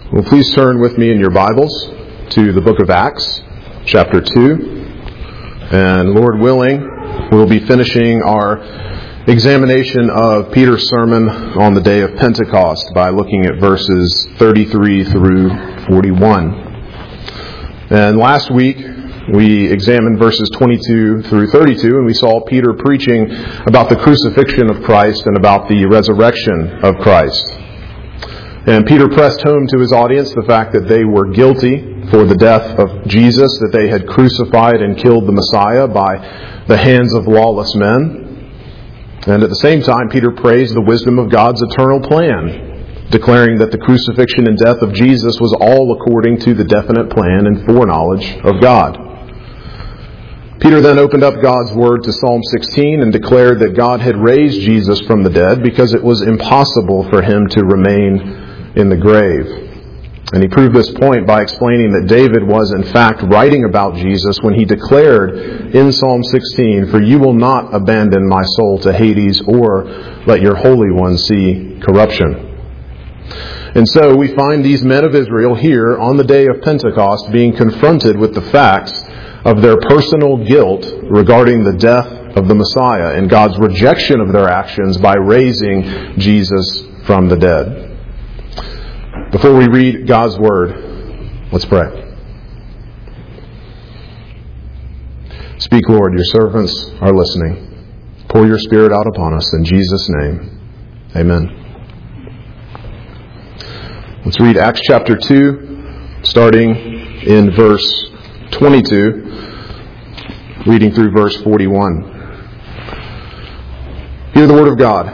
Well, please turn with me in your Bibles to the book of Acts, chapter 2. And Lord willing, we'll be finishing our examination of Peter's sermon on the day of Pentecost by looking at verses 33 through 41. And last week, we examined verses 22 through 32, and we saw Peter preaching about the crucifixion of Christ and about the resurrection of Christ. And Peter pressed home to his audience the fact that they were guilty for the death of Jesus, that they had crucified and killed the Messiah by the hands of lawless men. And at the same time, Peter praised the wisdom of God's eternal plan, declaring that the crucifixion and death of Jesus was all according to the definite plan and foreknowledge of God. Peter then opened up God's Word to Psalm 16 and declared that God had raised Jesus from the dead because it was impossible for him to remain in the grave. And he proved this point by explaining that David was in fact writing about Jesus when he declared in Psalm 16, "For you will not abandon my soul to Hades or let your Holy One see corruption." And so we find these men of Israel here on the day of Pentecost being confronted with the facts of their personal guilt regarding the death of the Messiah and God's rejection of their actions by raising Jesus from the dead. Before we read God's Word, let's pray. Speak, Lord, your servants are listening. Pour your Spirit out upon us in Jesus' name. Amen. Let's read Acts chapter 2, starting in verse 22, reading through verse 41. Hear the word of God.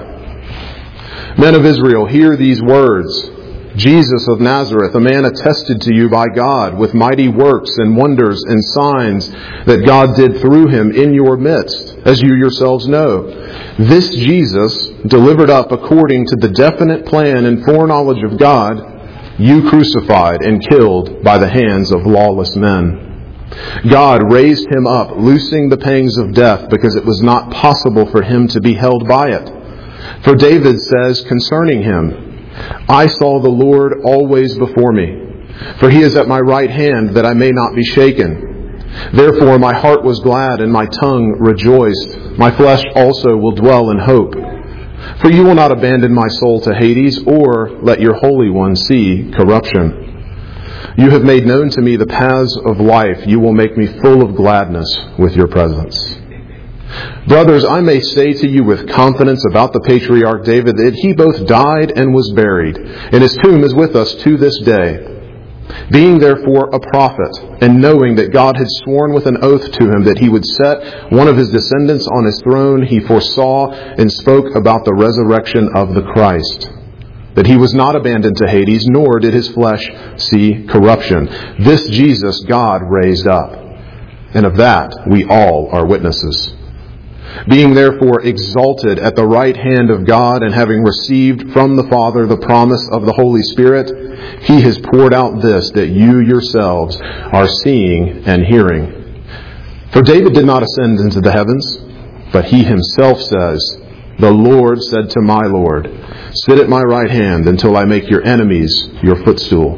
Men of Israel, hear these words. Jesus of Nazareth, a man attested to you by God with mighty works and wonders and signs that God did through him in your midst, as you yourselves know. This Jesus, delivered up according to the definite plan and foreknowledge of God, you crucified and killed by the hands of lawless men. God raised him up, loosing the pangs of death, because it was not possible for him to be held by it. For David says concerning him, I saw the Lord always before me, for he is at my right hand that I may not be shaken. Therefore my heart was glad and my tongue rejoiced. My flesh also will dwell in hope. For you will not abandon my soul to Hades or let your Holy One see corruption. You have made known to me the paths of life. You will make me full of gladness with your presence. Brothers, I may say to you with confidence about the patriarch David that he both died and was buried, and his tomb is with us to this day. Being therefore a prophet, and knowing that God had sworn with an oath to him that he would set one of his descendants on his throne, he foresaw and spoke about the resurrection of the Christ, that he was not abandoned to Hades, nor did his flesh see corruption. This Jesus God raised up, and of that we all are witnesses. Being therefore exalted at the right hand of God, and having received from the Father the promise of the Holy Spirit, he has poured out this that you yourselves are seeing and hearing. For David did not ascend into the heavens, but he himself says, the Lord said to my Lord, sit at my right hand until I make your enemies your footstool.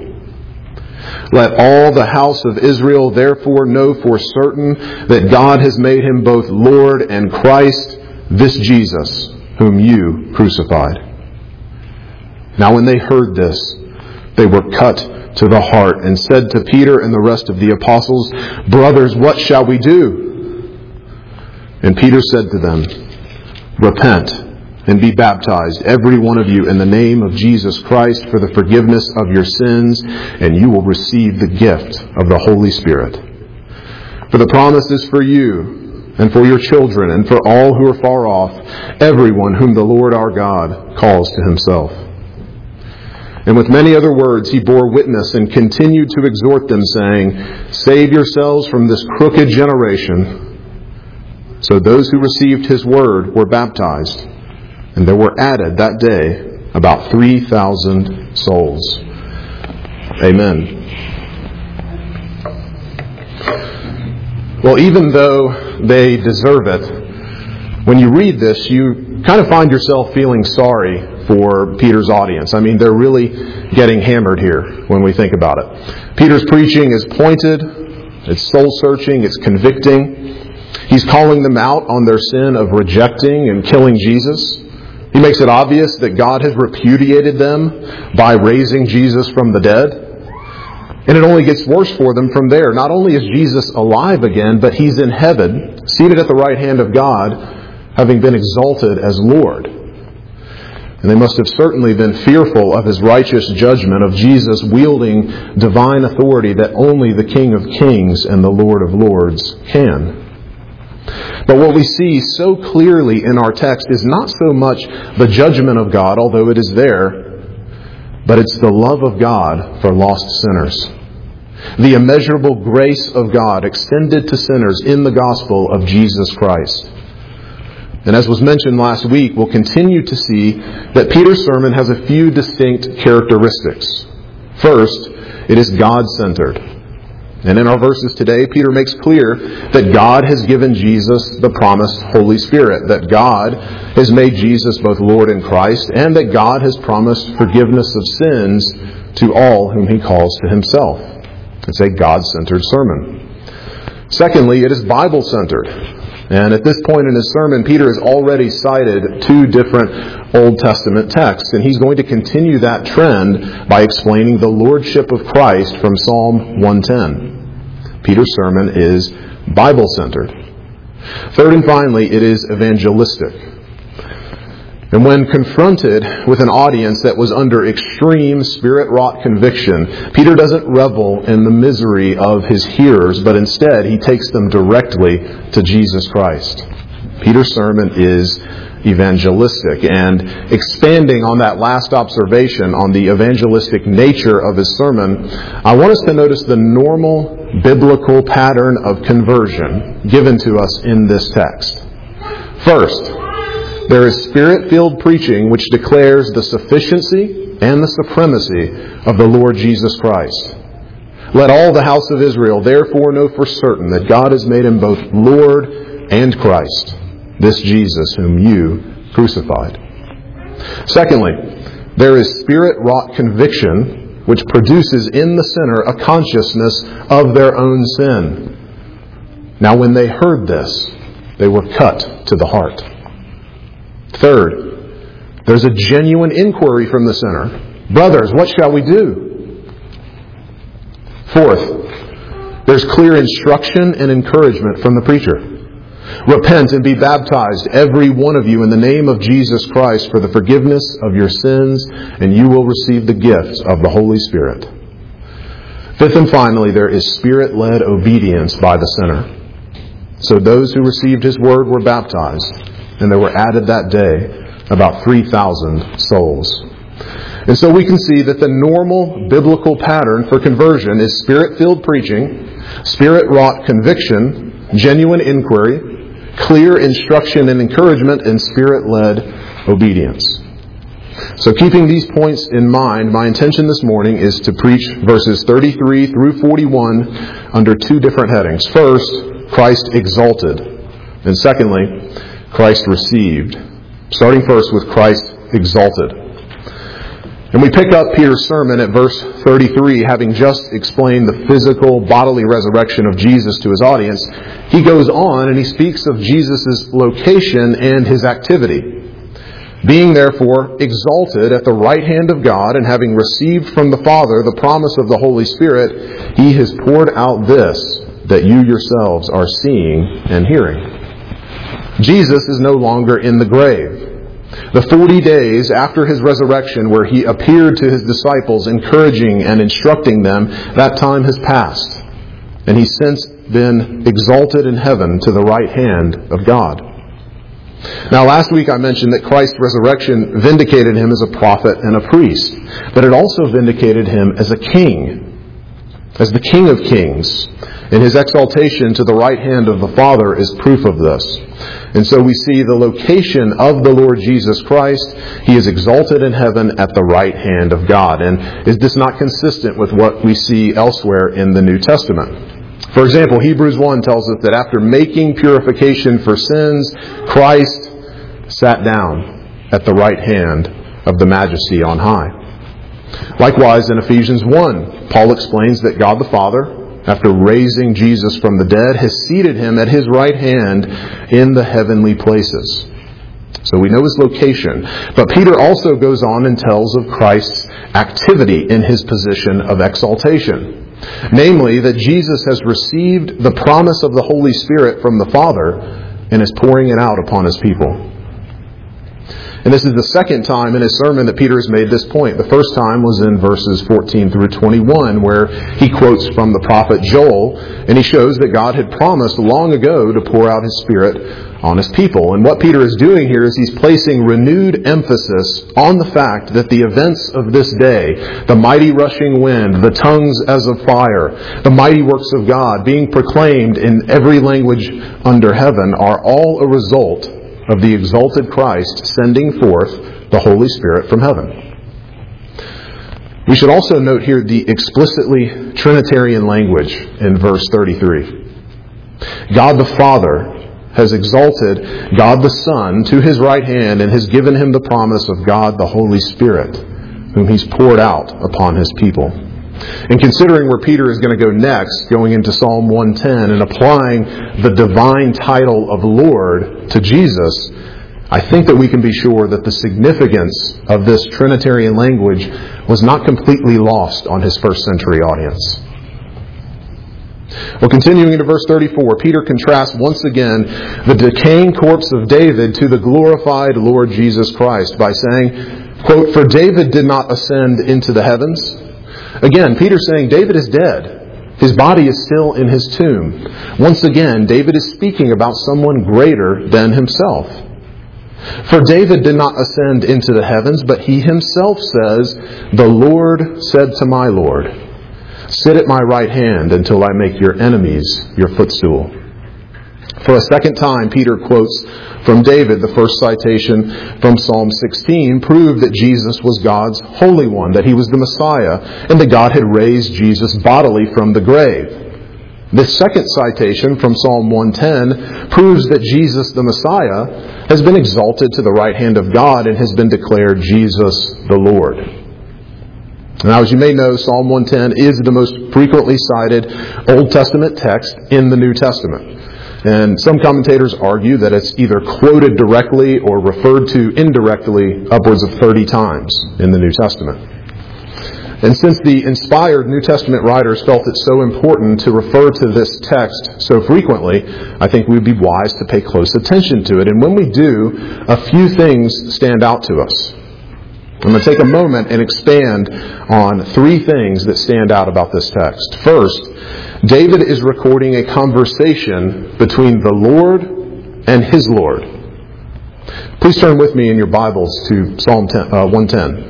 Let all the house of Israel therefore know for certain that God has made him both Lord and Christ, this Jesus, whom you crucified. Now when they heard this, they were cut to the heart and said to Peter and the rest of the apostles, Brothers, what shall we do? And Peter said to them, Repent and be baptized, every one of you, in the name of Jesus Christ for the forgiveness of your sins, and you will receive the gift of the Holy Spirit. For the promise is for you, and for your children, and for all who are far off, everyone whom the Lord our God calls to himself. And with many other words he bore witness and continued to exhort them, saying, Save yourselves from this crooked generation. So those who received his word were baptized, and there were added that day about 3,000 souls. Amen. Well, even though they deserve it, when you read this, you kind of find yourself feeling sorry for Peter's audience. I mean, they're really getting hammered here when we think about it. Peter's preaching is pointed, it's soul-searching, it's convicting. He's calling them out on their sin of rejecting and killing Jesus. He makes it obvious that God has repudiated them by raising Jesus from the dead. And it only gets worse for them from there. Not only is Jesus alive again, but He's in heaven, seated at the right hand of God, having been exalted as Lord. And they must have certainly been fearful of His righteous judgment, of Jesus wielding divine authority that only the King of Kings and the Lord of Lords can. But what we see so clearly in our text is not so much the judgment of God, although it is there, but it's the love of God for lost sinners. The immeasurable grace of God extended to sinners in the gospel of Jesus Christ. And as was mentioned last week, we'll continue to see that Peter's sermon has a few distinct characteristics. First, it is God-centered. And in our verses today, Peter makes clear that God has given Jesus the promised Holy Spirit, that God has made Jesus both Lord and Christ, and that God has promised forgiveness of sins to all whom He calls to Himself. It's a God-centered sermon. Secondly, it is Bible-centered. And at this point in his sermon, Peter has already cited 2 different Old Testament texts, and he's going to continue that trend by explaining the lordship of Christ from Psalm 110. Peter's sermon is Bible-centered. Third and finally, it is evangelistic. And when confronted with an audience that was under extreme Spirit-wrought conviction, Peter doesn't revel in the misery of his hearers, but instead he takes them directly to Jesus Christ. Peter's sermon is evangelistic. And expanding on that last observation on the evangelistic nature of his sermon, I want us to notice the normal biblical pattern of conversion given to us in this text. First, there is Spirit-filled preaching which declares the sufficiency and the supremacy of the Lord Jesus Christ. Let all the house of Israel therefore know for certain that God has made Him both Lord and Christ, this Jesus whom you crucified. Secondly, there is Spirit-wrought conviction which produces in the sinner a consciousness of their own sin. Now when they heard this, they were cut to the heart. Third, there's a genuine inquiry from the sinner. Brothers, what shall we do? Fourth, there's clear instruction and encouragement from the preacher. Repent and be baptized, every one of you, in the name of Jesus Christ for the forgiveness of your sins, and you will receive the gifts of the Holy Spirit. Fifth and finally, there is Spirit-led obedience by the sinner. So those who received His word were baptized, and there were added that day about 3,000 souls. And so we can see that the normal biblical pattern for conversion is Spirit-filled preaching, Spirit-wrought conviction, genuine inquiry, clear instruction and encouragement, and Spirit-led obedience. So keeping these points in mind, my intention this morning is to preach verses 33 through 41 under 2 different headings. First, Christ exalted. And secondly, Christ received. Starting first with Christ exalted. And we pick up Peter's sermon at verse 33, having just explained the physical, bodily resurrection of Jesus to his audience. He goes on and he speaks of Jesus' location and His activity. Being therefore exalted at the right hand of God, and having received from the Father the promise of the Holy Spirit, He has poured out this, that you yourselves are seeing and hearing. Jesus is no longer in the grave. The 40 days after His resurrection, where He appeared to His disciples, encouraging and instructing them, that time has passed. And He's since been exalted in heaven to the right hand of God. Now, last week I mentioned that Christ's resurrection vindicated Him as a prophet and a priest, but it also vindicated Him as a king, as the King of Kings. And His exaltation to the right hand of the Father is proof of this. And so we see the location of the Lord Jesus Christ. He is exalted in heaven at the right hand of God. And is this not consistent with what we see elsewhere in the New Testament? For example, Hebrews 1 tells us that after making purification for sins, Christ sat down at the right hand of the majesty on high. Likewise, in Ephesians 1, Paul explains that God the Father, after raising Jesus from the dead, has seated him at his right hand in the heavenly places. So we know his location. But Peter also goes on and tells of Christ's activity in his position of exaltation. Namely, that Jesus has received the promise of the Holy Spirit from the Father and is pouring it out upon his people. And this is the second time in his sermon that Peter has made this point. The first time was in verses 14 through 21, where he quotes from the prophet Joel, and he shows that God had promised long ago to pour out his Spirit on his people. And what Peter is doing here is he's placing renewed emphasis on the fact that the events of this day, the mighty rushing wind, the tongues as of fire, the mighty works of God being proclaimed in every language under heaven, are all a result of the exalted Christ sending forth the Holy Spirit from heaven. We should also note here the explicitly Trinitarian language in verse 33. God the Father has exalted God the Son to his right hand and has given him the promise of God the Holy Spirit, whom he's poured out upon his people. And considering where Peter is going to go next, going into Psalm 110 and applying the divine title of Lord to Jesus, I think that we can be sure that the significance of this Trinitarian language was not completely lost on his first century audience. Well, continuing into verse 34, Peter contrasts once again the decaying corpse of David to the glorified Lord Jesus Christ by saying, quote, "For David did not ascend into the heavens." Again, Peter's saying David is dead. His body is still in his tomb. Once again, David is speaking about someone greater than himself. For David did not ascend into the heavens, but he himself says, "The Lord said to my Lord, sit at my right hand until I make your enemies your footstool." For a second time, Peter quotes from David. The first citation from Psalm 16 proved that Jesus was God's Holy One, that he was the Messiah, and that God had raised Jesus bodily from the grave. This second citation from Psalm 110 proves that Jesus the Messiah has been exalted to the right hand of God and has been declared Jesus the Lord. Now, as you may know, Psalm 110 is the most frequently cited Old Testament text in the New Testament. And some commentators argue that it's either quoted directly or referred to indirectly upwards of 30 times in the New Testament. And since the inspired New Testament writers felt it so important to refer to this text so frequently, I think we'd be wise to pay close attention to it. And when we do, a few things stand out to us. I'm going to take a moment and expand on three things that stand out about this text. First, David is recording a conversation between the Lord and his Lord. Please turn with me in your Bibles to Psalm 110.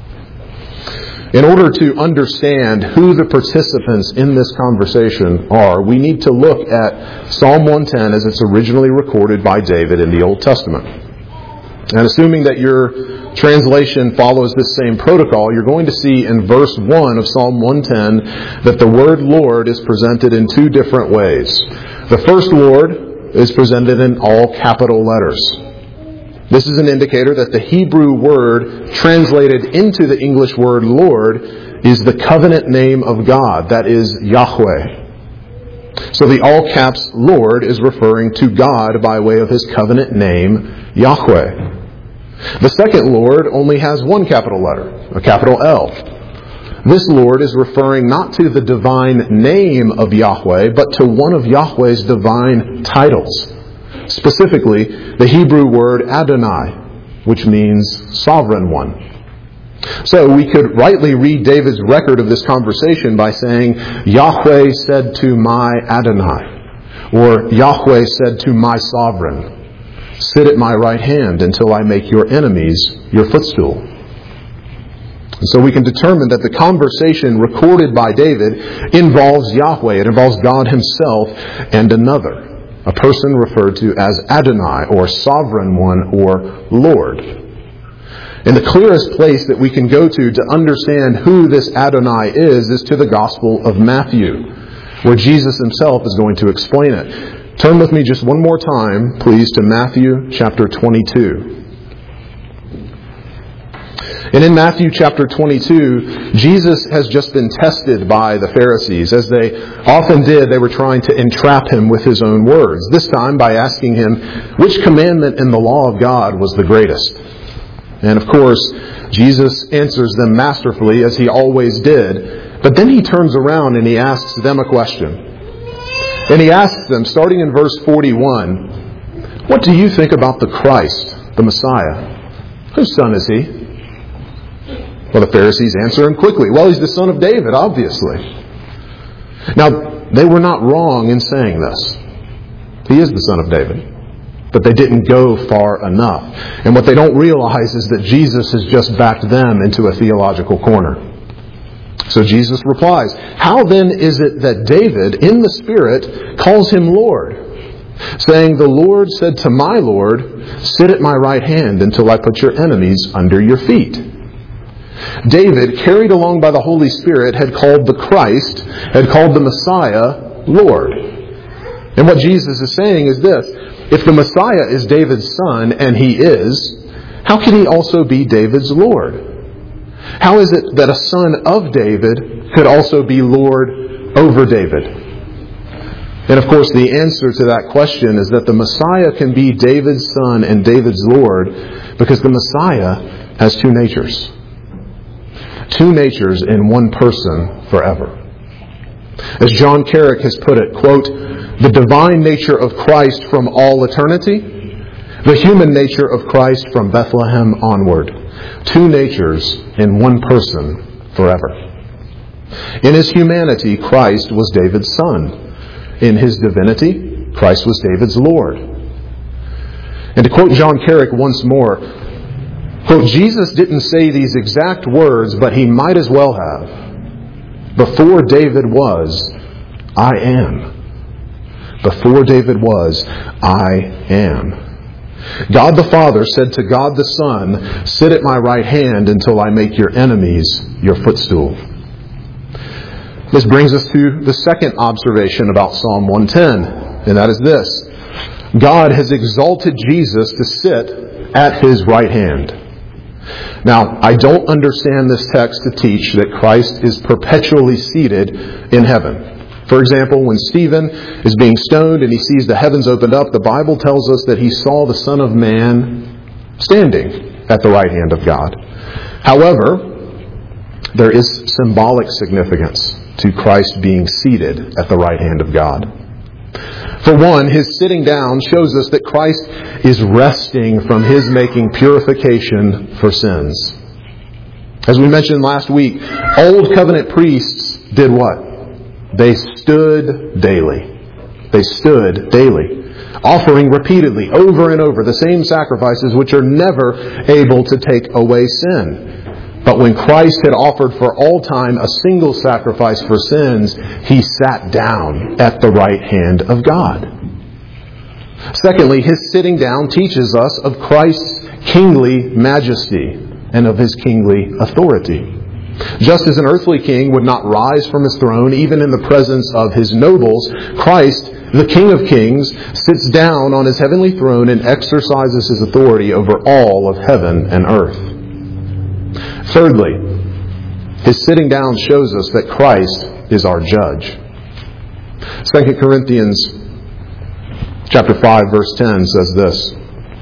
In order to understand who the participants in this conversation are, we need to look at Psalm 110 as it's originally recorded by David in the Old Testament. And assuming that your translation follows this same protocol, you're going to see in verse 1 of Psalm 110 that the word Lord is presented in two different ways. The first Lord is presented in all capital letters. This is an indicator that the Hebrew word translated into the English word Lord is the covenant name of God, that is Yahweh. So the all caps Lord is referring to God by way of his covenant name, Yahweh. The second Lord only has one capital letter, a capital L. This Lord is referring not to the divine name of Yahweh, but to one of Yahweh's divine titles. Specifically, the Hebrew word Adonai, which means sovereign one. So we could rightly read David's record of this conversation by saying, Yahweh said to my Adonai, or Yahweh said to my sovereign, sit at my right hand until I make your enemies your footstool. And so we can determine that the conversation recorded by David involves Yahweh. It involves God himself and another, a person referred to as Adonai, or sovereign one, or Lord. And the clearest place that we can go to understand who this Adonai is to the Gospel of Matthew, where Jesus himself is going to explain it. Turn with me just one more time, please, to Matthew chapter 22. And in Matthew chapter 22, Jesus has just been tested by the Pharisees. As they often did, they were trying to entrap him with his own words. This time by asking him, which commandment in the law of God was the greatest? And of course, Jesus answers them masterfully, as he always did. But then he turns around and he asks them a question. And he asks them, starting in verse 41, what do you think about the Christ, the Messiah? Whose son is he? Well, the Pharisees answer him quickly. Well, he's the son of David, obviously. Now, they were not wrong in saying this. He is the son of David. But they didn't go far enough. And what they don't realize is that Jesus has just backed them into a theological corner. So Jesus replies, how then is it that David, in the Spirit, calls him Lord, saying, the Lord said to my Lord, sit at my right hand until I put your enemies under your feet. David, carried along by the Holy Spirit, had called the Christ, had called the Messiah, Lord. And what Jesus is saying is this: if the Messiah is David's son, and he is, how can he also be David's Lord? How is it that a son of David could also be Lord over David? And of course, the answer to that question is that the Messiah can be David's son and David's Lord because the Messiah has two natures. Two natures in one person forever. As John Carrick has put it, quote, the divine nature of Christ from all eternity, the human nature of Christ from Bethlehem onward. Two natures in one person forever. In his humanity, Christ was David's son. In his divinity, Christ was David's Lord. And to quote John Carrick once more, quote, Jesus didn't say these exact words, but he might as well have. Before David was, I am. Before David was, I am. God the Father said to God the Son, sit at my right hand until I make your enemies your footstool. This brings us to the second observation about Psalm 110, and that is this: God has exalted Jesus to sit at his right hand. Now, I don't understand this text to teach that Christ is perpetually seated in heaven. For example, when Stephen is being stoned and he sees the heavens opened up, the Bible tells us that he saw the Son of Man standing at the right hand of God. However, there is symbolic significance to Christ being seated at the right hand of God. For one, his sitting down shows us that Christ is resting from his making purification for sins. As we mentioned last week, Old Covenant priests did what? They stood daily. They stood daily, offering repeatedly, over and over, the same sacrifices which are never able to take away sin. But when Christ had offered for all time a single sacrifice for sins, he sat down at the right hand of God. Secondly, his sitting down teaches us of Christ's kingly majesty and of his kingly authority. Just as an earthly king would not rise from his throne even in the presence of his nobles, Christ, the King of Kings, sits down on his heavenly throne and exercises his authority over all of heaven and earth. Thirdly, his sitting down shows us that Christ is our judge. 2 Corinthians chapter 5, verse 10 says this: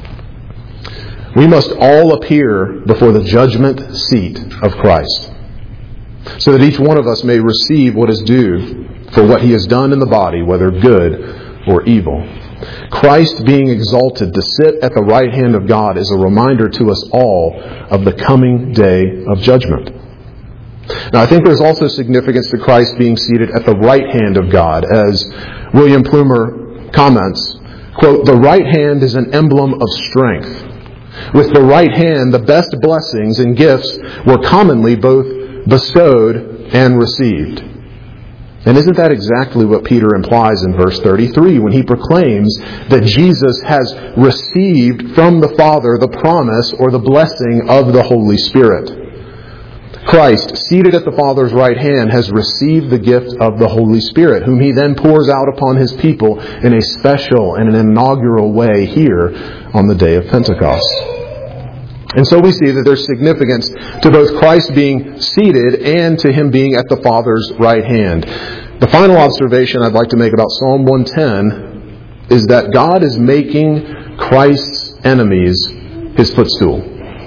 we must all appear before the judgment seat of Christ, so that each one of us may receive what is due for what he has done in the body, whether good or evil. Christ being exalted to sit at the right hand of God is a reminder to us all of the coming day of judgment. Now, I think there's also significance to Christ being seated at the right hand of God. As William Plumer comments, quote, the right hand is an emblem of strength. With the right hand, the best blessings and gifts were commonly both bestowed and received. And isn't that exactly what Peter implies in verse 33 when he proclaims that Jesus has received from the Father the promise or the blessing of the Holy Spirit? Christ, seated at the Father's right hand, has received the gift of the Holy Spirit, whom he then pours out upon his people in a special and an inaugural way here on the day of Pentecost. And so we see that there's significance to both Christ being seated and to Him being at the Father's right hand. The final observation I'd like to make about Psalm 110 is that God is making Christ's enemies His footstool.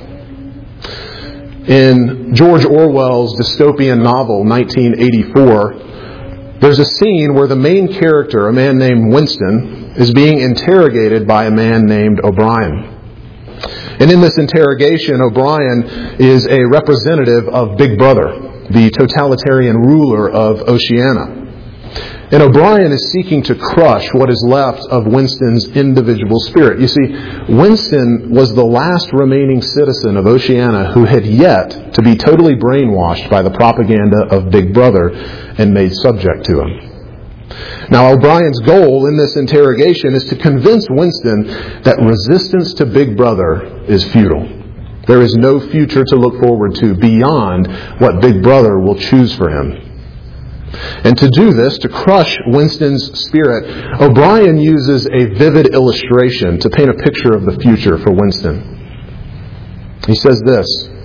In George Orwell's dystopian novel, 1984, there's a scene where the main character, a man named Winston, is being interrogated by a man named O'Brien. And in this interrogation, O'Brien is a representative of Big Brother, the totalitarian ruler of Oceania. And O'Brien is seeking to crush what is left of Winston's individual spirit. You see, Winston was the last remaining citizen of Oceania who had yet to be totally brainwashed by the propaganda of Big Brother and made subject to him. Now, O'Brien's goal in this interrogation is to convince Winston that resistance to Big Brother is futile. There is no future to look forward to beyond what Big Brother will choose for him. And to do this, to crush Winston's spirit, O'Brien uses a vivid illustration to paint a picture of the future for Winston. He says this: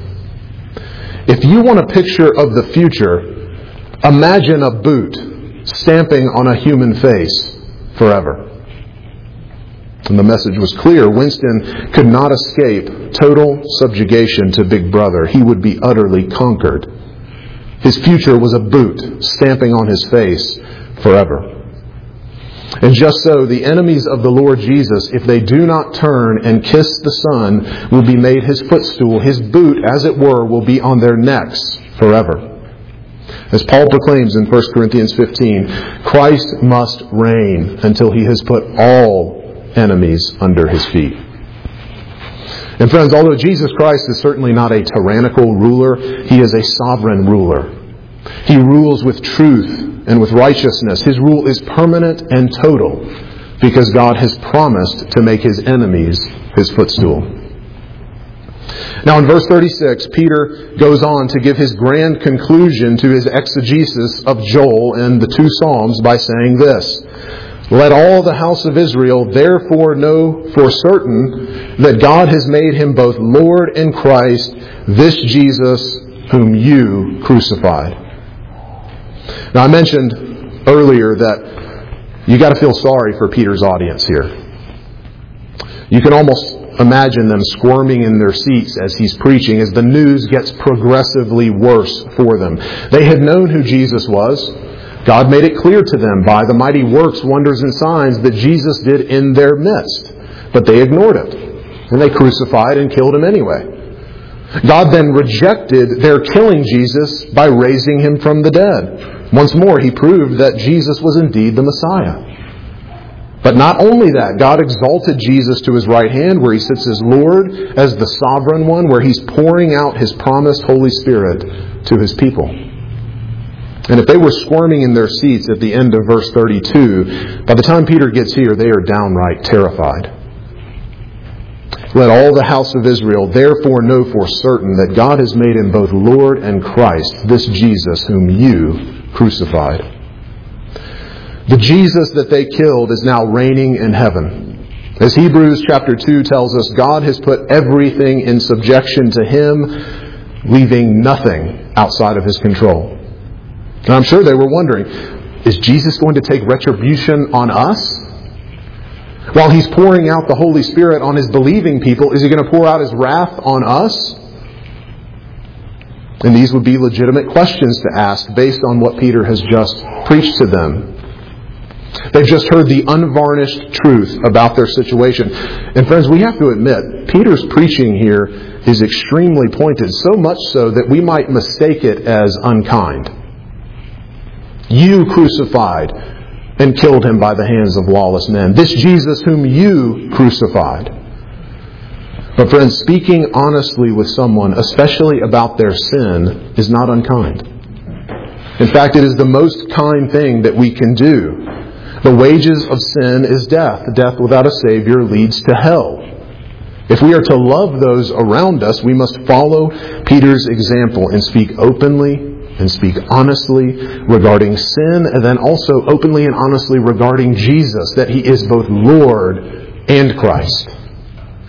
if you want a picture of the future, imagine a boot stamping on a human face forever. And the message was clear. Winston could not escape total subjugation to Big Brother. He would be utterly conquered. His future was a boot stamping on his face forever. And just so, the enemies of the Lord Jesus, if they do not turn and kiss the Son, will be made His footstool. His boot, as it were, will be on their necks forever. As Paul proclaims in 1 Corinthians 15, Christ must reign until He has put all enemies under His feet. And friends, although Jesus Christ is certainly not a tyrannical ruler, He is a sovereign ruler. He rules with truth and with righteousness. His rule is permanent and total because God has promised to make His enemies His footstool. Now in verse 36, Peter goes on to give his grand conclusion to his exegesis of Joel and the two Psalms by saying this: let all the house of Israel therefore know for certain that God has made Him both Lord and Christ, this Jesus whom you crucified. Now I mentioned earlier that you got to feel sorry for Peter's audience here. You can almost imagine them squirming in their seats as he's preaching, as the news gets progressively worse for them. They had known who Jesus was. God made it clear to them by the mighty works, wonders, and signs that Jesus did in their midst. But they ignored it. And they crucified and killed Him anyway. God then rejected their killing Jesus by raising Him from the dead. Once more, He proved that Jesus was indeed the Messiah. But not only that, God exalted Jesus to His right hand, where He sits as Lord, as the sovereign one, where He's pouring out His promised Holy Spirit to His people. And if they were squirming in their seats at the end of verse 32, by the time Peter gets here, they are downright terrified. Let all the house of Israel therefore know for certain that God has made Him both Lord and Christ, this Jesus whom you crucified. The Jesus that they killed is now reigning in heaven. As Hebrews chapter 2 tells us, God has put everything in subjection to Him, leaving nothing outside of His control. And I'm sure they were wondering, is Jesus going to take retribution on us? While He's pouring out the Holy Spirit on His believing people, is He going to pour out His wrath on us? And these would be legitimate questions to ask based on what Peter has just preached to them. They've just heard the unvarnished truth about their situation. And friends, we have to admit, Peter's preaching here is extremely pointed, so much so that we might mistake it as unkind. You crucified and killed Him by the hands of lawless men. This Jesus whom you crucified. But friends, speaking honestly with someone, especially about their sin, is not unkind. In fact, it is the most kind thing that we can do. The wages of sin is death. Death without a Savior leads to hell. If we are to love those around us, we must follow Peter's example and speak openly and speak honestly regarding sin, and then also openly and honestly regarding Jesus, that He is both Lord and Christ.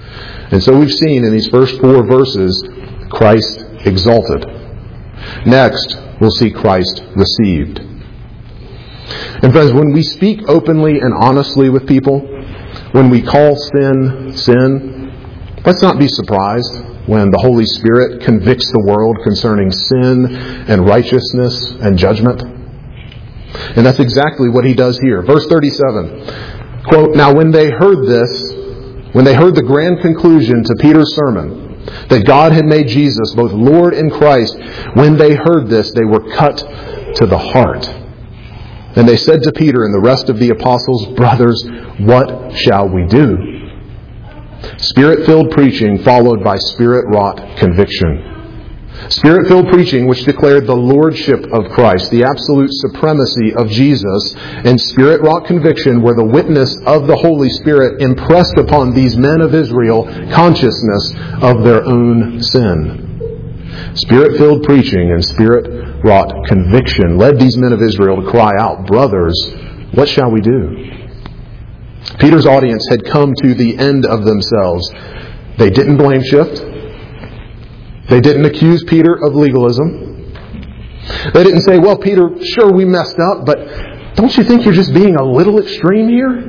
And so we've seen in these first 4 verses, Christ exalted. Next, we'll see Christ received. And friends, when we speak openly and honestly with people, when we call sin, sin, let's not be surprised when the Holy Spirit convicts the world concerning sin and righteousness and judgment. And that's exactly what he does here. Verse 37, quote, "Now when they heard this, when they heard the grand conclusion to Peter's sermon, that God had made Jesus both Lord and Christ, when they heard this, they were cut to the heart. And they said to Peter and the rest of the apostles, 'Brothers, what shall we do?' Spirit-filled preaching followed by Spirit-wrought conviction. Spirit-filled preaching which declared the lordship of Christ, the absolute supremacy of Jesus, and Spirit-wrought conviction were the witness of the Holy Spirit impressed upon these men of Israel consciousness of their own sin. Spirit-filled preaching and Spirit-wrought conviction led these men of Israel to cry out, 'Brothers, what shall we do?' Peter's audience had come to the end of themselves. They didn't blame shift. They didn't accuse Peter of legalism. They didn't say, 'Well, Peter, sure we messed up, but don't you think you're just being a little extreme here?'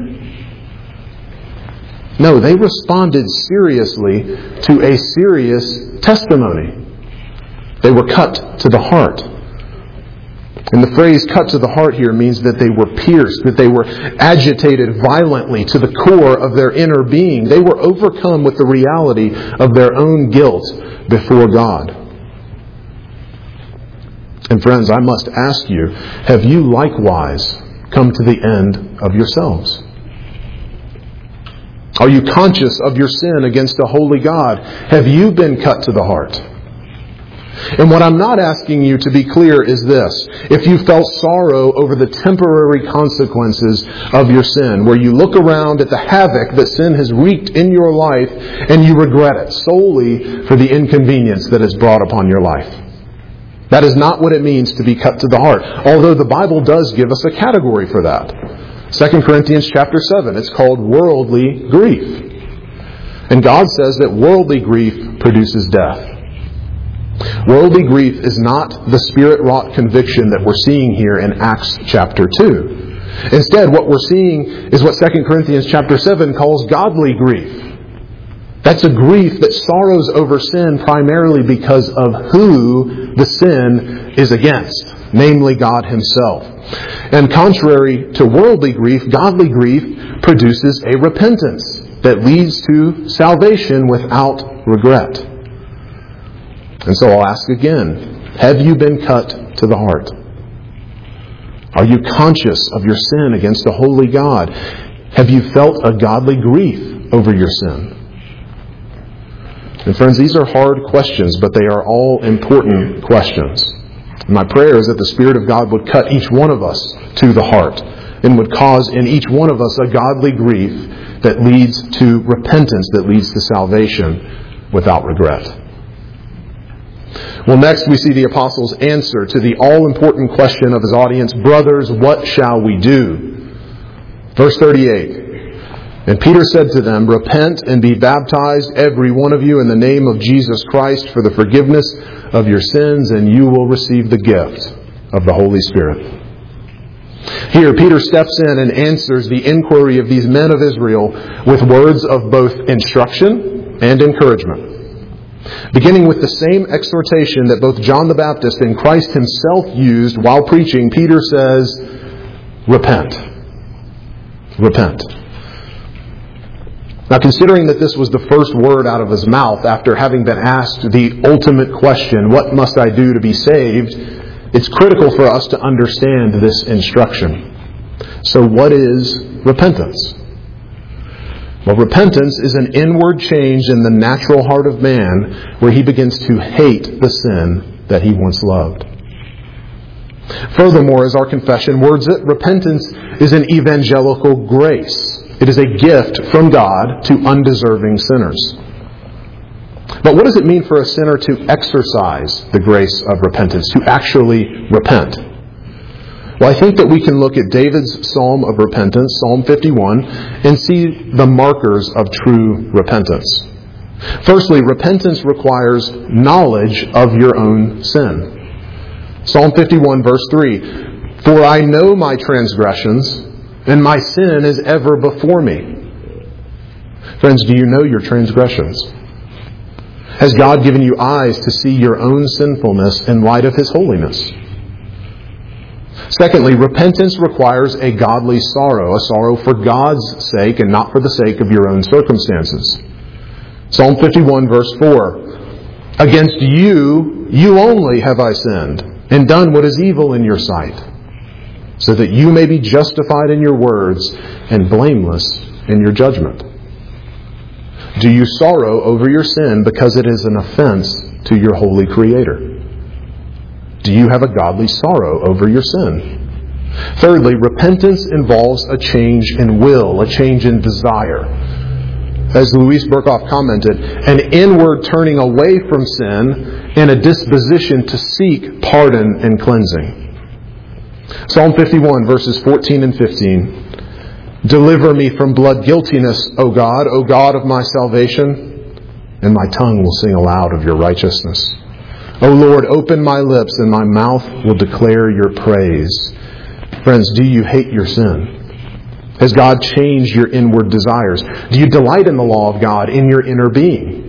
No, they responded seriously to a serious testimony. They were cut to the heart. And the phrase cut to the heart here means that they were pierced, that they were agitated violently to the core of their inner being. They were overcome with the reality of their own guilt before God. And friends, I must ask you, have you likewise come to the end of yourselves? Are you conscious of your sin against a holy God? Have you been cut to the heart? And what I'm not asking you to be clear is this. If you felt sorrow over the temporary consequences of your sin, where you look around at the havoc that sin has wreaked in your life and you regret it solely for the inconvenience that it's brought upon your life. That is not what it means to be cut to the heart. Although the Bible does give us a category for that. 2 Corinthians chapter 7, it's called worldly grief. And God says that worldly grief produces death. Worldly grief is not the Spirit-wrought conviction that we're seeing here in Acts chapter 2. Instead, what we're seeing is what 2 Corinthians chapter 7 calls godly grief. That's a grief that sorrows over sin primarily because of who the sin is against, namely God Himself. And contrary to worldly grief, godly grief produces a repentance that leads to salvation without regret. And so I'll ask again, have you been cut to the heart? Are you conscious of your sin against a holy God? Have you felt a godly grief over your sin? And friends, these are hard questions, but they are all important questions. And my prayer is that the Spirit of God would cut each one of us to the heart and would cause in each one of us a godly grief that leads to repentance, that leads to salvation without regret. Well, next we see the apostles' answer to the all-important question of his audience, "Brothers, what shall we do?" Verse 38, "And Peter said to them, 'Repent and be baptized, every one of you, in the name of Jesus Christ for the forgiveness of your sins, and you will receive the gift of the Holy Spirit.'" Here, Peter steps in and answers the inquiry of these men of Israel with words of both instruction and encouragement. Beginning with the same exhortation that both John the Baptist and Christ Himself used while preaching, Peter says, "Repent. Repent." Now, considering that this was the first word out of his mouth after having been asked the ultimate question, "What must I do to be saved?" it's critical for us to understand this instruction. So what is repentance? Well, repentance is an inward change in the natural heart of man where he begins to hate the sin that he once loved. Furthermore, as our confession words it, repentance is an evangelical grace. It is a gift from God to undeserving sinners. But what does it mean for a sinner to exercise the grace of repentance, to actually repent? Well, I think that we can look at David's psalm of repentance, Psalm 51, and see the markers of true repentance. Firstly, repentance requires knowledge of your own sin. Psalm 51 verse 3, "For I know my transgressions, and my sin is ever before me." Friends, do you know your transgressions? Has God given you eyes to see your own sinfulness in light of His holiness? Secondly, repentance requires a godly sorrow, a sorrow for God's sake and not for the sake of your own circumstances. Psalm 51 verse 4, "Against you, you only have I sinned, and done what is evil in your sight, so that you may be justified in your words and blameless in your judgment." Do you sorrow over your sin because it is an offense to your holy Creator? Do you have a godly sorrow over your sin? Thirdly, repentance involves a change in will, a change in desire. As Louise Berkhoff commented, an inward turning away from sin and a disposition to seek pardon and cleansing. Psalm 51 verses 14 and 15. "Deliver me from blood guiltiness, O God of my salvation, and my tongue will sing aloud of your righteousness. O Lord, open my lips, and my mouth will declare your praise." Friends, do you hate your sin? Has God changed your inward desires? Do you delight in the law of God in your inner being?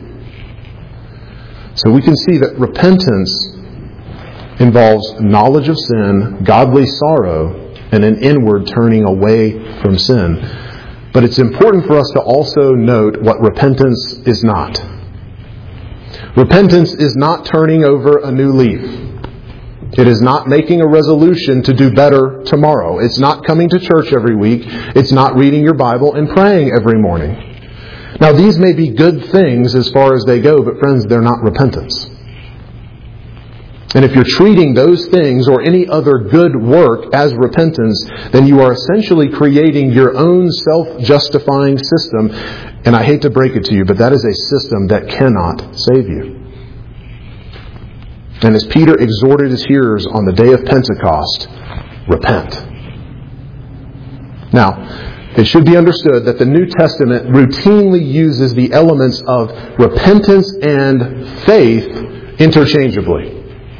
So we can see that repentance involves knowledge of sin, godly sorrow, and an inward turning away from sin. But it's important for us to also note what repentance is not. Repentance is not turning over a new leaf. It is not making a resolution to do better tomorrow. It's not coming to church every week. It's not reading your Bible and praying every morning. Now, these may be good things as far as they go, but friends, they're not repentance. And if you're treating those things or any other good work as repentance, then you are essentially creating your own self-justifying system. And I hate to break it to you, but that is a system that cannot save you. And as Peter exhorted his hearers on the day of Pentecost, repent. Now, it should be understood that the New Testament routinely uses the elements of repentance and faith interchangeably.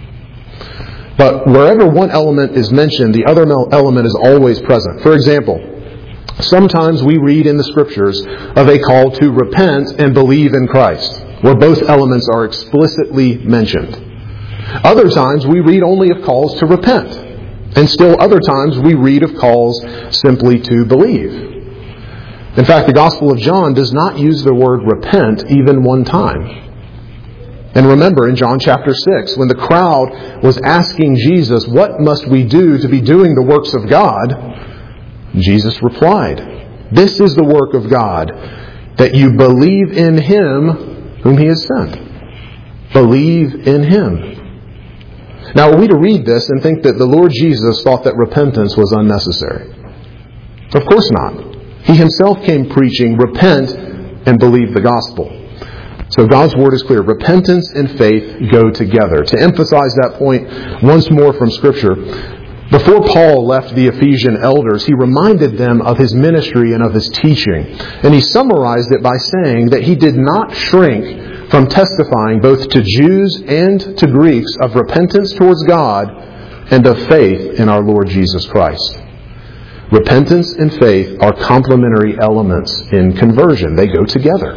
But wherever one element is mentioned, the other element is always present. For example, sometimes we read in the Scriptures of a call to repent and believe in Christ, where both elements are explicitly mentioned. Other times we read only of calls to repent, and still other times we read of calls simply to believe. In fact, the Gospel of John does not use the word repent even one time. And remember, in John chapter 6, when the crowd was asking Jesus, "What must we do to be doing the works of God?" Jesus replied, "This is the work of God, that you believe in Him whom He has sent." Believe in Him. Now, are we to read this and think that the Lord Jesus thought that repentance was unnecessary? Of course not. He Himself came preaching, "Repent and believe the gospel." So God's Word is clear. Repentance and faith go together. To emphasize that point once more from Scripture, before Paul left the Ephesian elders, he reminded them of his ministry and of his teaching. And he summarized it by saying that he did not shrink from testifying both to Jews and to Greeks of repentance towards God and of faith in our Lord Jesus Christ. Repentance and faith are complementary elements in conversion. They go together.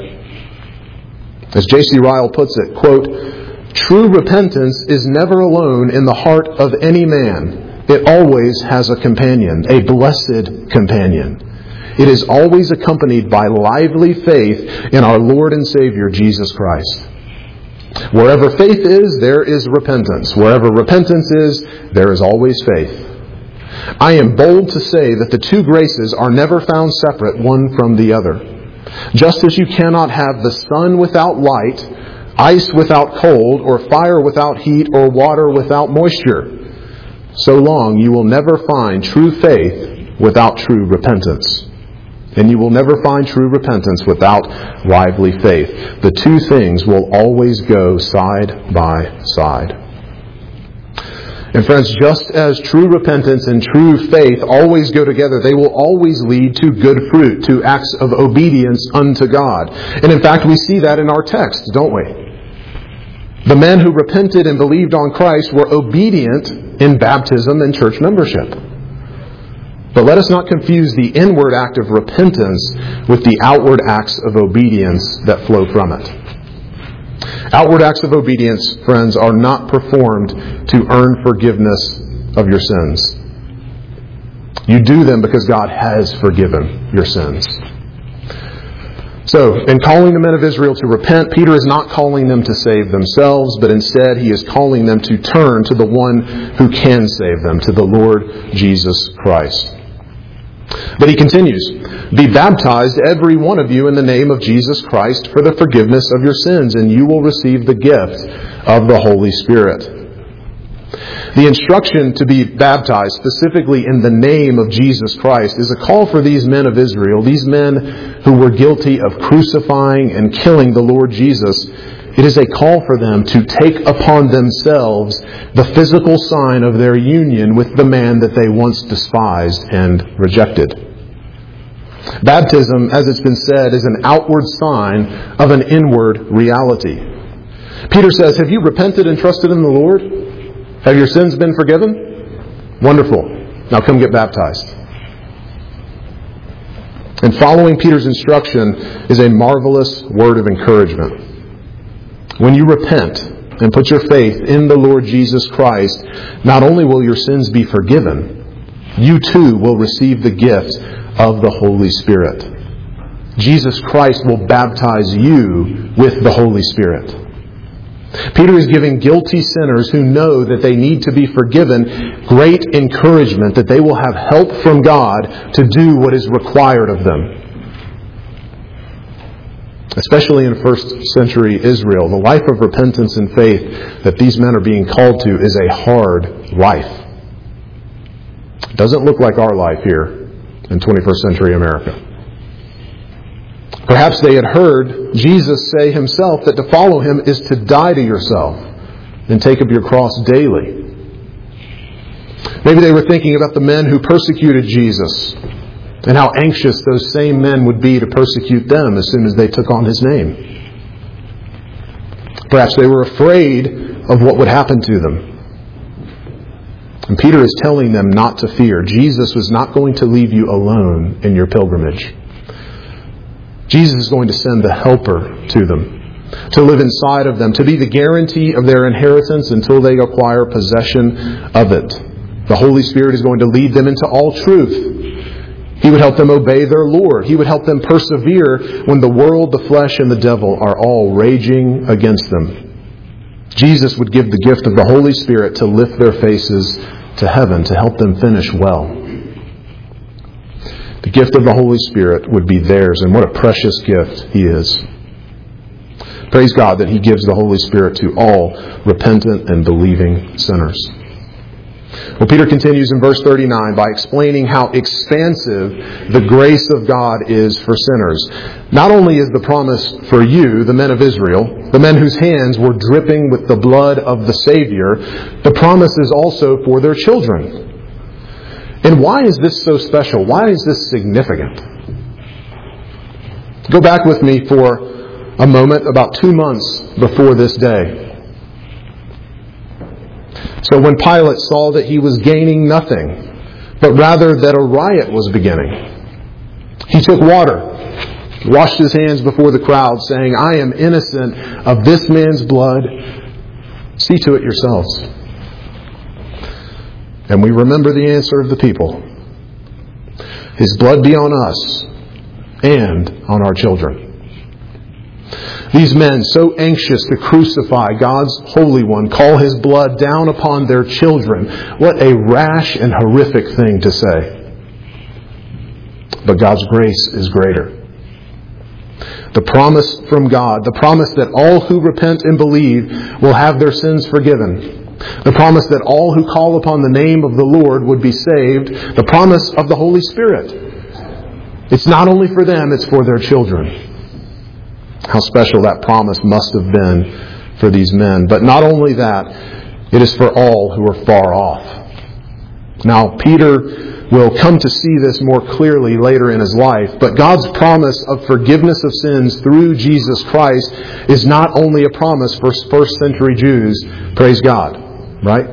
As J.C. Ryle puts it, quote, "True repentance is never alone in the heart of any man. It always has a companion, a blessed companion. It is always accompanied by lively faith in our Lord and Savior, Jesus Christ. Wherever faith is, there is repentance. Wherever repentance is, there is always faith. I am bold to say that the two graces are never found separate one from the other. Just as you cannot have the sun without light, ice without cold, or fire without heat, or water without moisture, so long you will never find true faith without true repentance. And you will never find true repentance without lively faith. The two things will always go side by side." And friends, just as true repentance and true faith always go together, they will always lead to good fruit, to acts of obedience unto God. And in fact, we see that in our text, don't we? The men who repented and believed on Christ were obedient in baptism and church membership. But let us not confuse the inward act of repentance with the outward acts of obedience that flow from it. Outward acts of obedience, friends, are not performed to earn forgiveness of your sins. You do them because God has forgiven your sins. So, in calling the men of Israel to repent, Peter is not calling them to save themselves, but instead he is calling them to turn to the one who can save them, to the Lord Jesus Christ. But he continues, "Be baptized, every one of you, in the name of Jesus Christ for the forgiveness of your sins, and you will receive the gift of the Holy Spirit." The instruction to be baptized, specifically in the name of Jesus Christ, is a call for these men of Israel, these men who were guilty of crucifying and killing the Lord Jesus. It is a call for them to take upon themselves the physical sign of their union with the man that they once despised and rejected. Baptism, as it's been said, is an outward sign of an inward reality. Peter says, have you repented and trusted in the Lord? Have your sins been forgiven? Wonderful. Now come get baptized. And following Peter's instruction is a marvelous word of encouragement. When you repent and put your faith in the Lord Jesus Christ, not only will your sins be forgiven, you too will receive the gift of the Holy Spirit. Jesus Christ will baptize you with the Holy Spirit. Peter is giving guilty sinners who know that they need to be forgiven great encouragement that they will have help from God to do what is required of them. Especially in first century Israel, the life of repentance and faith that these men are being called to is a hard life. It doesn't look like our life here in 21st century America. Perhaps they had heard Jesus say himself that to follow him is to die to yourself and take up your cross daily. Maybe they were thinking about the men who persecuted Jesus and how anxious those same men would be to persecute them as soon as they took on his name. Perhaps they were afraid of what would happen to them. And Peter is telling them not to fear. Jesus was not going to leave you alone in your pilgrimage. Jesus is going to send the helper to them, to live inside of them, to be the guarantee of their inheritance until they acquire possession of it. The Holy Spirit is going to lead them into all truth. He would help them obey their Lord. He would help them persevere when the world, the flesh, and the devil are all raging against them. Jesus would give the gift of the Holy Spirit to lift their faces to heaven, to help them finish well. The gift of the Holy Spirit would be theirs, and what a precious gift He is. Praise God that He gives the Holy Spirit to all repentant and believing sinners. Well, Peter continues in verse 39 by explaining how expansive the grace of God is for sinners. Not only is the promise for you, the men of Israel, the men whose hands were dripping with the blood of the Savior, the promise is also for their children. And why is this so special? Why is this significant? Go back with me for a moment, about 2 months before this day. So when Pilate saw that he was gaining nothing, but rather that a riot was beginning, he took water, washed his hands before the crowd, saying, I am innocent of this man's blood. See to it yourselves. And we remember the answer of the people. His blood be on us and on our children. These men, so anxious to crucify God's Holy One, call His blood down upon their children. What a rash and horrific thing to say. But God's grace is greater. The promise from God, the promise that all who repent and believe will have their sins forgiven. The promise that all who call upon the name of the Lord would be saved. The promise of the Holy Spirit. It's not only for them, it's for their children. How special that promise must have been for these men. But not only that, It is for all who are far off. Now, Peter will come to see this more clearly later in his life, but God's promise of forgiveness of sins through Jesus Christ is not only a promise for first century Jews, praise God, right?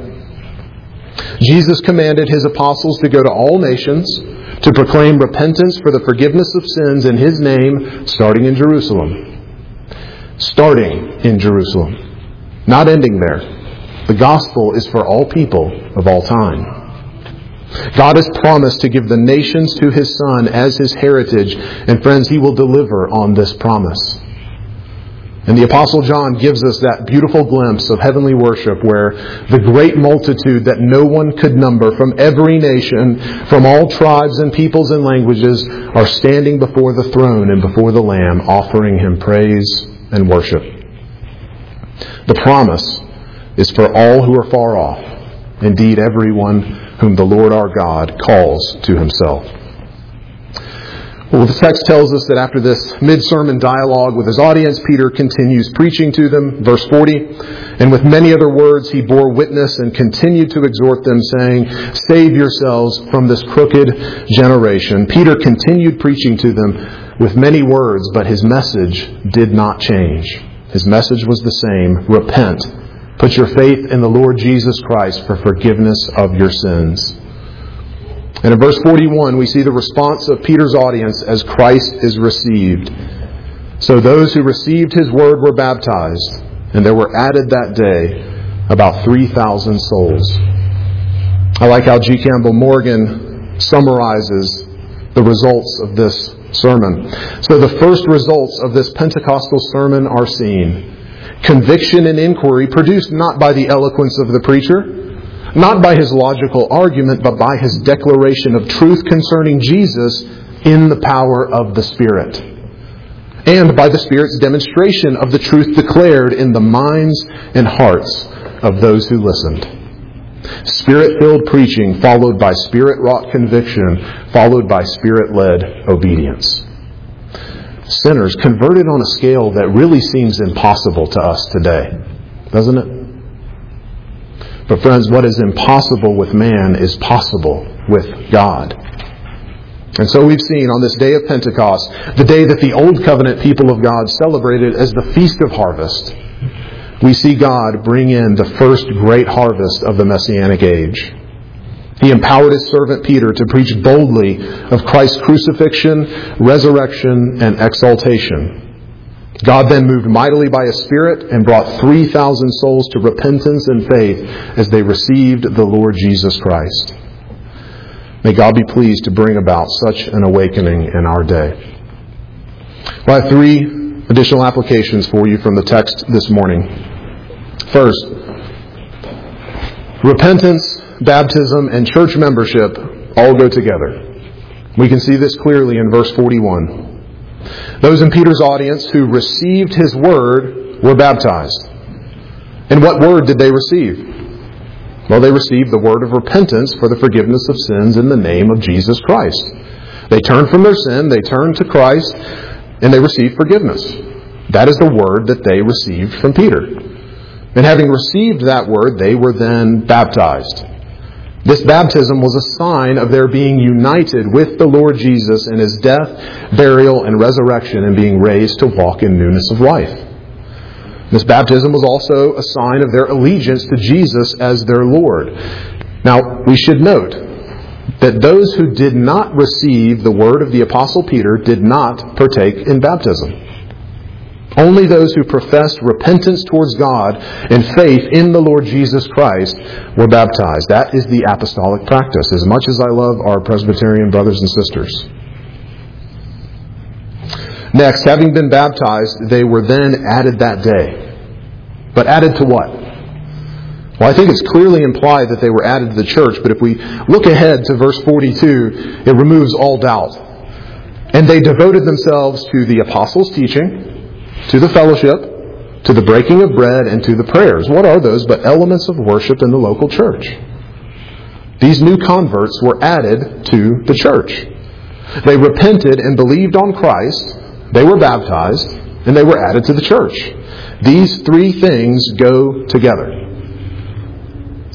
Jesus commanded his apostles to go to all nations to proclaim repentance for the forgiveness of sins in his name, starting in Jerusalem. Starting in Jerusalem. Not ending there. The gospel is for all people of all time. God has promised to give the nations to his Son as his heritage, and friends, he will deliver on this promise. And the Apostle John gives us that beautiful glimpse of heavenly worship where the great multitude that no one could number from every nation, from all tribes and peoples and languages, are standing before the throne and before the Lamb, offering him praise and worship. The promise is for all who are far off, indeed everyone whom the Lord our God calls to himself. Well, the text tells us that after this mid-sermon dialogue with his audience, Peter continues preaching to them. Verse 40, and with many other words he bore witness and continued to exhort them, saying, save yourselves from this crooked generation. Peter continued preaching to them with many words, but his message did not change. His message was the same: repent. Put your faith in the Lord Jesus Christ for forgiveness of your sins. And in verse 41, we see the response of Peter's audience as Christ is received. So those who received his word were baptized, and there were added that day about 3,000 souls. I like how G. Campbell Morgan summarizes the results of this sermon. So the first results of this Pentecostal sermon are seen. Conviction and inquiry produced not by the eloquence of the preacher, not by his logical argument, but by his declaration of truth concerning Jesus in the power of the Spirit, and by the Spirit's demonstration of the truth declared in the minds and hearts of those who listened. Spirit-filled preaching followed by Spirit-wrought conviction, followed by Spirit-led obedience. Sinners converted on a scale that really seems impossible to us today, doesn't it? But friends, what is impossible with man is possible with God. And so we've seen on this day of Pentecost, the day that the Old Covenant people of God celebrated as the Feast of Harvest, we see God bring in the first great harvest of the Messianic age. He empowered his servant Peter to preach boldly of Christ's crucifixion, resurrection, and exaltation. God then moved mightily by his Spirit and brought 3,000 souls to repentance and faith as they received the Lord Jesus Christ. May God be pleased to bring about such an awakening in our day. Well, I have 3 additional applications for you from the text this morning. First, repentance, baptism, and church membership all go together. We can see this clearly in verse 41. Those in Peter's audience who received his word were baptized. And what word did they receive? Well, they received the word of repentance for the forgiveness of sins in the name of Jesus Christ. They turned from their sin, they turned to Christ, and they received forgiveness. That is the word that they received from Peter. And having received that word, they were then baptized. This baptism was a sign of their being united with the Lord Jesus in his death, burial, and resurrection, and being raised to walk in newness of life. This baptism was also a sign of their allegiance to Jesus as their Lord. Now, we should note that those who did not receive the word of the Apostle Peter did not partake in baptism. Only those who professed repentance towards God and faith in the Lord Jesus Christ were baptized. That is the apostolic practice, as much as I love our Presbyterian brothers and sisters. Next, having been baptized, they were then added that day. But added to what? Well, I think it's clearly implied that they were added to the church, but if we look ahead to verse 42, it removes all doubt. And they devoted themselves to the apostles' teaching, to the fellowship, to the breaking of bread, and to the prayers. What are those but elements of worship in the local church? These new converts were added to the church. They repented and believed on Christ, they were baptized, and they were added to the church. These 3 things go together.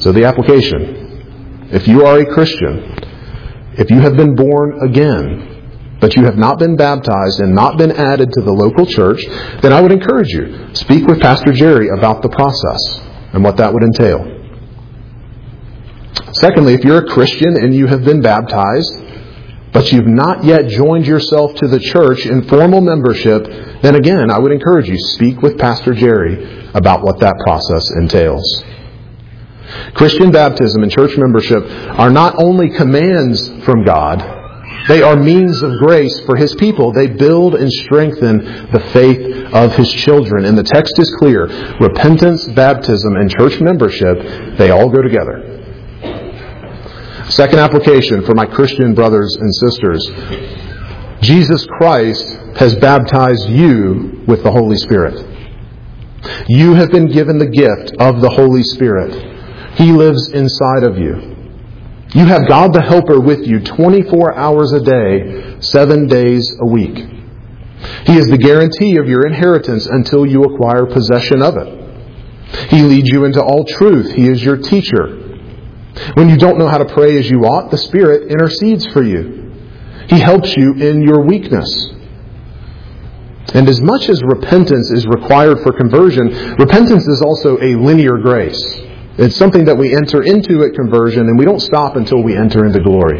So the application: if you are a Christian, if you have been born again, but you have not been baptized and not been added to the local church, then I would encourage you, speak with Pastor Jerry about the process and what that would entail. Secondly, if you're a Christian and you have been baptized, but you've not yet joined yourself to the church in formal membership, then again, I would encourage you, speak with Pastor Jerry about what that process entails. Christian baptism and church membership are not only commands from God, they are means of grace for His people. They build and strengthen the faith of His children. And the text is clear. Repentance, baptism, and church membership, they all go together. Second application for my Christian brothers and sisters: Jesus Christ has baptized you with the Holy Spirit. You have been given the gift of the Holy Spirit. He lives inside of you. You have God the Helper with you 24 hours a day, 7 days a week. He is the guarantee of your inheritance until you acquire possession of it. He leads you into all truth. He is your teacher. When you don't know how to pray as you ought, the Spirit intercedes for you. He helps you in your weakness. And as much as repentance is required for conversion, repentance is also a linear grace. It's something that we enter into at conversion, and we don't stop until we enter into glory.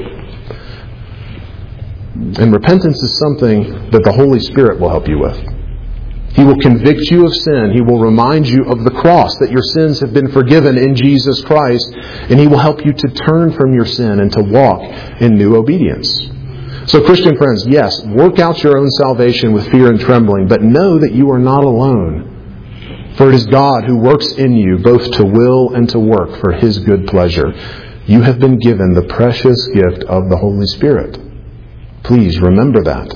And repentance is something that the Holy Spirit will help you with. He will convict you of sin. He will remind you of the cross, that your sins have been forgiven in Jesus Christ, and He will help you to turn from your sin and to walk in new obedience. So Christian friends, yes, work out your own salvation with fear and trembling, but know that you are not alone. For it is God who works in you both to will and to work for His good pleasure. You have been given the precious gift of the Holy Spirit. Please remember that.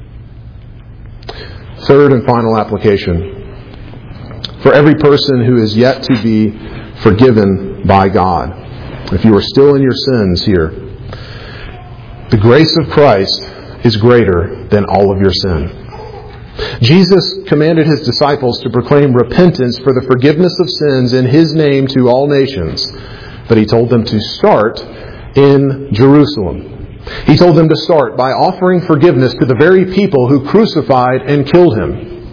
Third and final application: for every person who is yet to be forgiven by God, if you are still in your sins here, the grace of Christ is greater than all of your sin. Jesus commanded His disciples to proclaim repentance for the forgiveness of sins in His name to all nations, but He told them to start in Jerusalem. He told them to start by offering forgiveness to the very people who crucified and killed Him.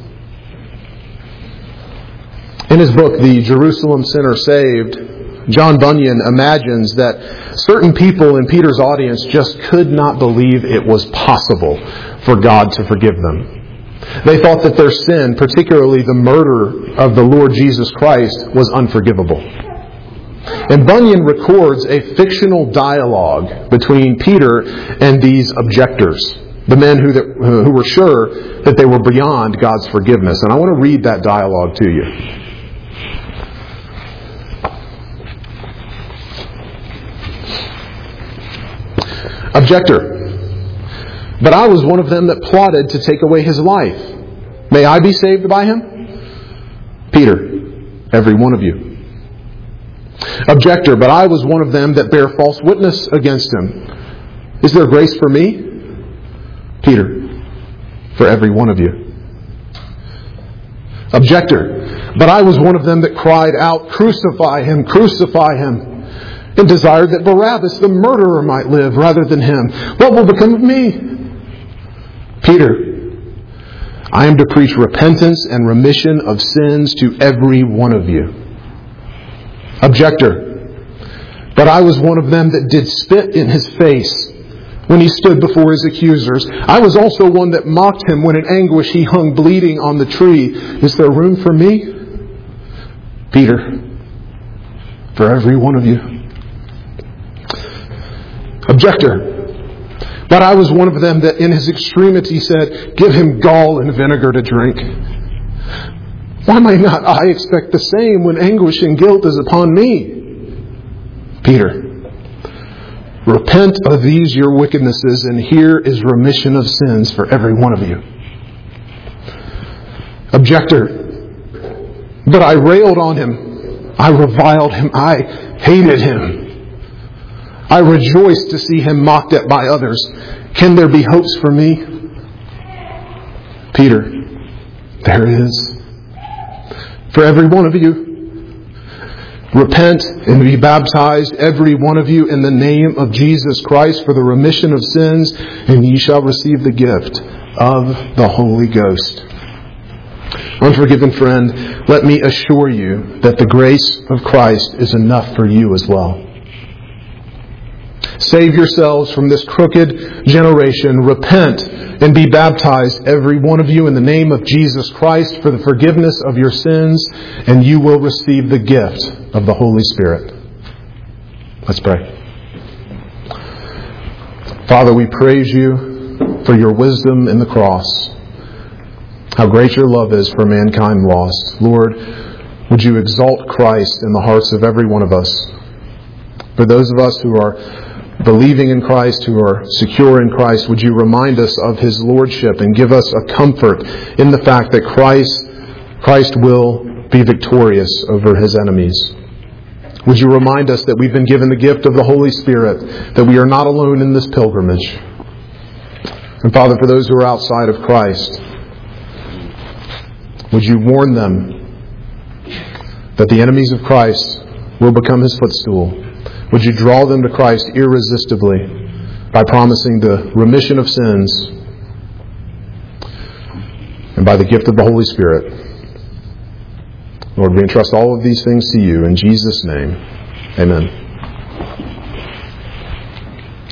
In his book, The Jerusalem Sinner Saved, John Bunyan imagines that certain people in Peter's audience just could not believe it was possible for God to forgive them. They thought that their sin, particularly the murder of the Lord Jesus Christ, was unforgivable. And Bunyan records a fictional dialogue between Peter and these objectors, the men who were sure that they were beyond God's forgiveness. And I want to read that dialogue to you. Objector: but I was one of them that plotted to take away his life. May I be saved by him? Peter: every one of you. Objector: but I was one of them that bear false witness against him. Is there grace for me? Peter: for every one of you. Objector: but I was one of them that cried out, crucify him, crucify him, and desired that Barabbas, the murderer, might live rather than him. What will become of me? Peter: I am to preach repentance and remission of sins to every one of you. Objector: but I was one of them that did spit in his face when he stood before his accusers. I was also one that mocked him when in anguish he hung bleeding on the tree. Is there room for me? Peter: for every one of you. Objector: but I was one of them that in his extremity said, give him gall and vinegar to drink. Why might not I expect the same when anguish and guilt is upon me? Peter: repent of these your wickednesses, and here is remission of sins for every one of you. Objector: but I railed on him, I reviled him, I hated him. I rejoiced to see him mocked at by others. Can there be hopes for me? Peter: there is. For every one of you. Repent and be baptized, every one of you, in the name of Jesus Christ for the remission of sins, and ye shall receive the gift of the Holy Ghost. Unforgiven friend, let me assure you that the grace of Christ is enough for you as well. Save yourselves from this crooked generation. Repent and be baptized, every one of you, in the name of Jesus Christ for the forgiveness of your sins, and you will receive the gift of the Holy Spirit. Let's pray. Father, we praise you for your wisdom in the cross. How great your love is for mankind lost. Lord, would you exalt Christ in the hearts of every one of us? For those of us who are believing in Christ, who are secure in Christ, would you remind us of His Lordship and give us a comfort in the fact that Christ will be victorious over His enemies. Would you remind us that we've been given the gift of the Holy Spirit, that we are not alone in this pilgrimage. And Father, for those who are outside of Christ, would you warn them that the enemies of Christ will become His footstool? Would you draw them to Christ irresistibly by promising the remission of sins and by the gift of the Holy Spirit? Lord, we entrust all of these things to you in Jesus' name. Amen.